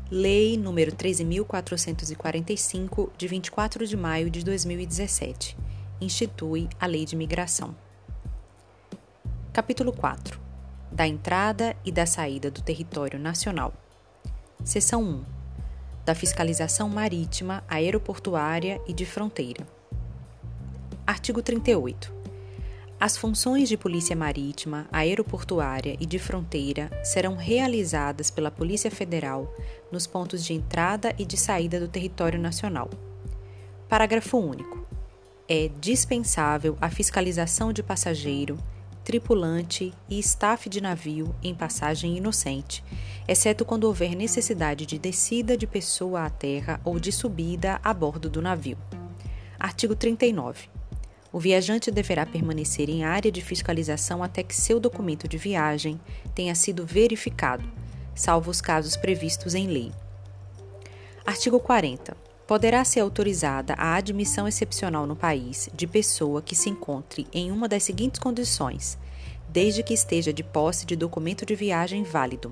Lei nº 13.445, de 24 de maio de 2017, institui a Lei de Migração. Capítulo 4. Da entrada e da saída do território nacional. Seção 1. Da fiscalização marítima, aeroportuária e de fronteira. Artigo 38. As funções de polícia marítima, aeroportuária e de fronteira serão realizadas pela Polícia Federal nos pontos de entrada e de saída do território nacional. Parágrafo único. É dispensável a fiscalização de passageiro, tripulante e staff de navio em passagem inocente, exceto quando houver necessidade de descida de pessoa à terra ou de subida a bordo do navio. Artigo 39. O viajante deverá permanecer em área de fiscalização até que seu documento de viagem tenha sido verificado, salvo os casos previstos em lei. Artigo 40. Poderá ser autorizada a admissão excepcional no país de pessoa que se encontre em uma das seguintes condições, desde que esteja de posse de documento de viagem válido.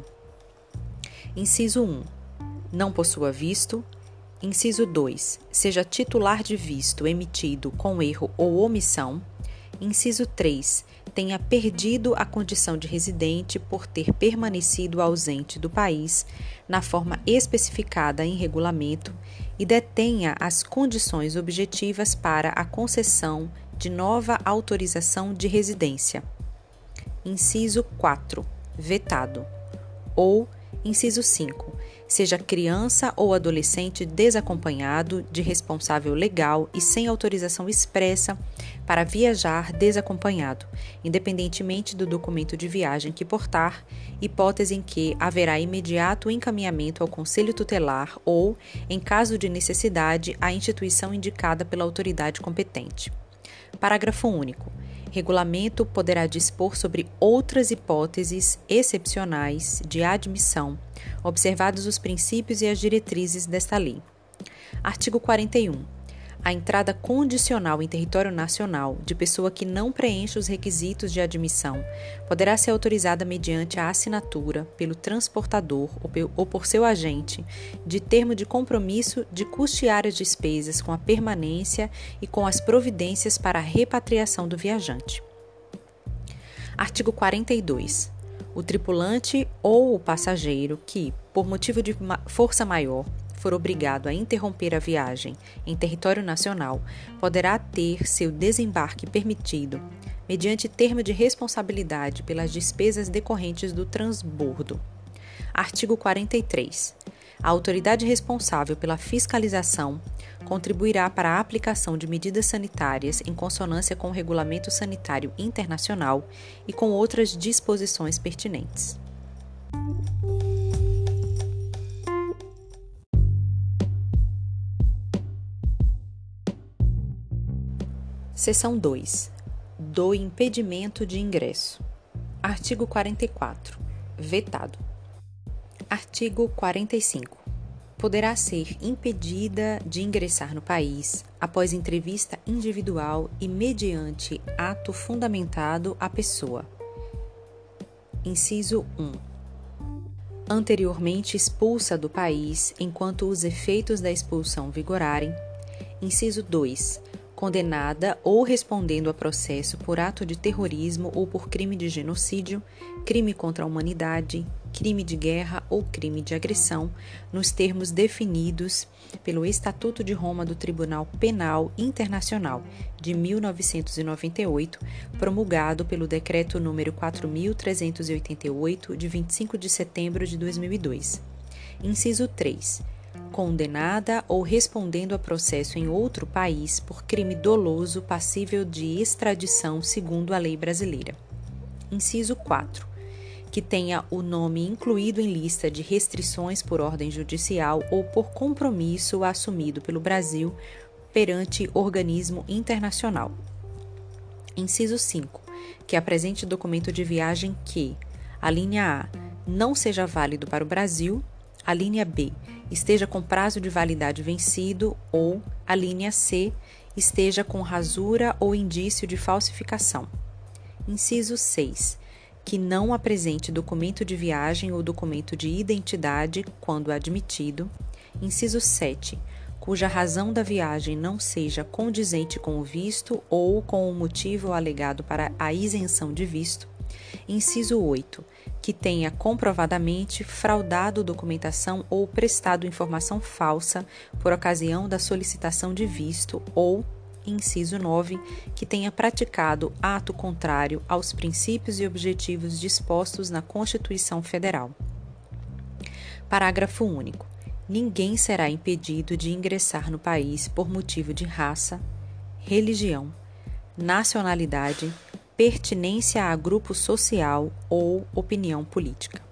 Inciso 1. Não possua visto. Inciso 2. Seja titular de visto emitido com erro ou omissão. Inciso 3. Tenha perdido a condição de residente por ter permanecido ausente do país na forma especificada em regulamento e detenha as condições objetivas para a concessão de nova autorização de residência. Inciso 4. Vetado. Ou, inciso 5. Seja criança ou adolescente desacompanhado de responsável legal e sem autorização expressa para viajar desacompanhado, independentemente do documento de viagem que portar, hipótese em que haverá imediato encaminhamento ao Conselho Tutelar ou, em caso de necessidade, à instituição indicada pela autoridade competente. Parágrafo único. Regulamento poderá dispor sobre outras hipóteses excepcionais de admissão, observados os princípios e as diretrizes desta lei. Artigo 41. A entrada condicional em território nacional de pessoa que não preenche os requisitos de admissão poderá ser autorizada mediante a assinatura pelo transportador ou por seu agente de termo de compromisso de custear as despesas com a permanência e com as providências para a repatriação do viajante. Artigo 42. O tripulante ou o passageiro que, por motivo de força maior, for obrigado a interromper a viagem em território nacional, poderá ter seu desembarque permitido, mediante termo de responsabilidade pelas despesas decorrentes do transbordo. Artigo 43. A autoridade responsável pela fiscalização contribuirá para a aplicação de medidas sanitárias em consonância com o Regulamento Sanitário Internacional e com outras disposições pertinentes. Seção 2. Do impedimento de ingresso. Artigo 44. Vetado. Artigo 45. Poderá ser impedida de ingressar no país após entrevista individual e mediante ato fundamentado à pessoa. Inciso 1. Anteriormente expulsa do país enquanto os efeitos da expulsão vigorarem. Inciso 2. Condenada ou respondendo a processo por ato de terrorismo ou por crime de genocídio, crime contra a humanidade, crime de guerra ou crime de agressão, nos termos definidos pelo Estatuto de Roma do Tribunal Penal Internacional de 1998, promulgado pelo Decreto nº 4.388, de 25 de setembro de 2002. Inciso 3. Condenada ou respondendo a processo em outro país por crime doloso passível de extradição segundo a lei brasileira. Inciso 4. Que tenha o nome incluído em lista de restrições por ordem judicial ou por compromisso assumido pelo Brasil perante organismo internacional. Inciso 5. Que apresente documento de viagem que, a linha A, não seja válido para o Brasil, a linha B, esteja com prazo de validade vencido ou, a linha C, esteja com rasura ou indício de falsificação. Inciso 6. que não apresente documento de viagem ou documento de identidade quando admitido. Inciso 7. Cuja razão da viagem não seja condizente com o visto ou com o motivo alegado para a isenção de visto. Inciso 8. Que tenha comprovadamente fraudado documentação ou prestado informação falsa por ocasião da solicitação de visto ou, inciso 9, que tenha praticado ato contrário aos princípios e objetivos dispostos na Constituição Federal. Parágrafo único. Ninguém será impedido de ingressar no país por motivo de raça, religião, nacionalidade, pertinência a grupo social ou opinião política.